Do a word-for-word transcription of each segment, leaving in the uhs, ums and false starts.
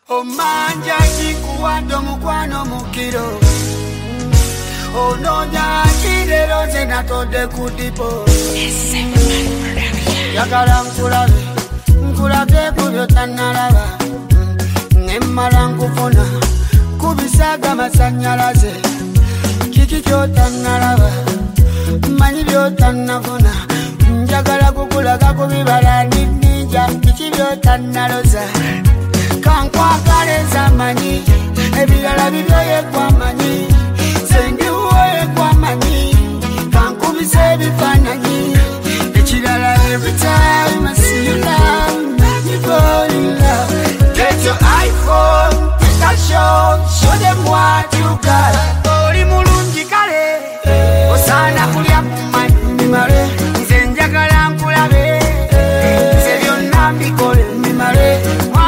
Omanja chikuwando mukwano mukiro Ononya chirero zenatode kudipo Yagala nkulabe Nkulabe kubyo tanalaba Nemmala nkufuna Kubisaga masanyalaze Kiki kyo tanalaba Manyi byo tanafuna Njagala kukulaga kubibala ninja Kiki byo tanaloza Kankwagala zamanyi Ebirala bibyoye kwamanyi Sendiwoye kwamanyi Kankubise ebifananyi Ekirala every time I see you love You fall in love Get your iPhone, take a shot Show them what you got Oli mulungi kale Osana kulya kumanyi Mimare Nze njagala nkulabe Nze byonna mbikole Mimare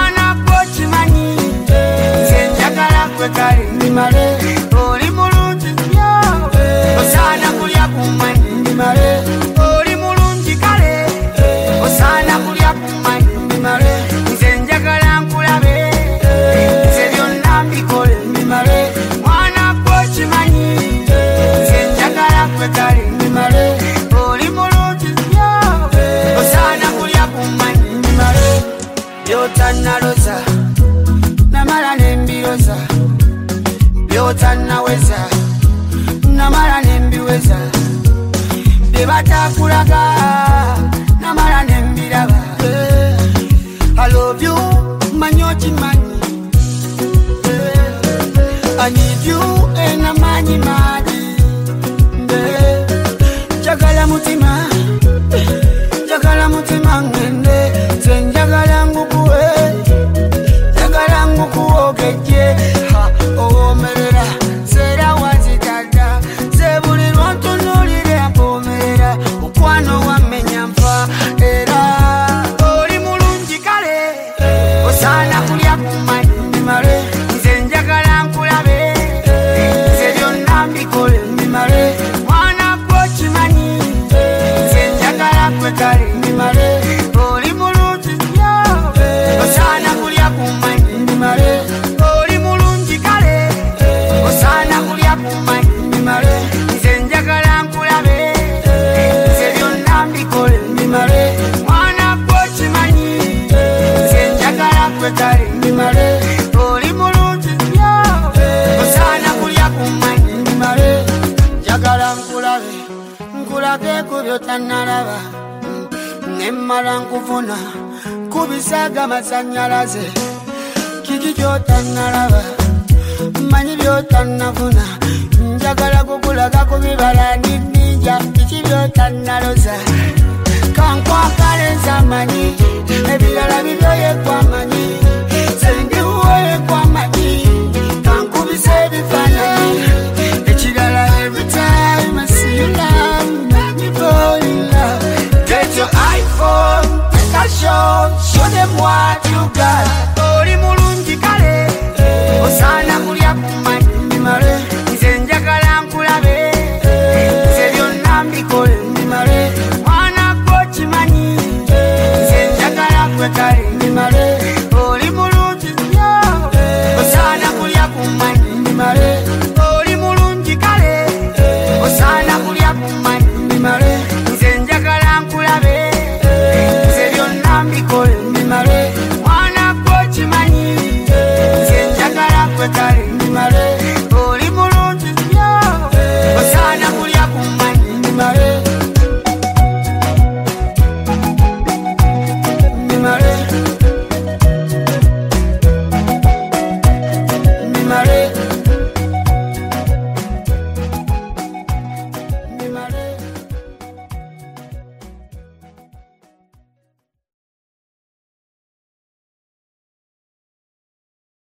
Mimare, oli mulungi nnyo Osaana kulya kumanyi Mimare, oli mulungi kale Osaana kulya kumanyi Mimare, nze njagala nkulabe Nze byonna mbikole Mimare, mwana gwo kimanyi Nze njagala ggwe kale Mimare, oli mulungi nnyo Osaana kulya kumanyi Mimare, byotannaloza namala nembiroza Byotannaweza namala nembiweza Byebatakulaga namala nembiraba I love you manyo kimanyi I need you ena manyi madi Jagala mutima Jagala mutima ngende Zenjagala ngukuwe Jagala ngukuwogeje Ha omerera Sera wazitata Zebuli ronto nolire apomerera Ukwano wamenya mfa Era Oli mulungi kale Osana kulya kumanyi Mimare Nze njagala nkulabe Nze byonna mbikole Mimare Mwana gwo kimanyi Nze njagala ggwe kale Mimare Oli mulungi nnyo Osana kulya kumanyi Mimare Oli mulungi kale Osana kulya kumanyi Mimare Nze njagala nkulabe Nze byonna mbikole Mimare Mwana gwo kimanyi Nze njagala ggwe kale Mimare Oli mulungi nnyo Osana kulya kumanyi Mimare Njagala nkulabe Nkulage ku byotannalaba Nemmala nkufuna Kubisaga masanyalaze Kiki kyotannalaba Manyi byotannafuna Njagala kukulaga kubibala ninja Kiki byotannaloza Kankwagala zamanyi Ebirala bibyoye kwamanyi Sendiwoye kwamanyi Kankubise ebifananyi Ekirala every time I see you love You fall in love Get your iPhone, take a shot Show them what you got Oli mulungi kale Osana kulya kumanyi Mimare Nze njagala nkulabe Nze byonna mbikole Mimare Mwana gwo kimanyi Nze njagala ggwe kale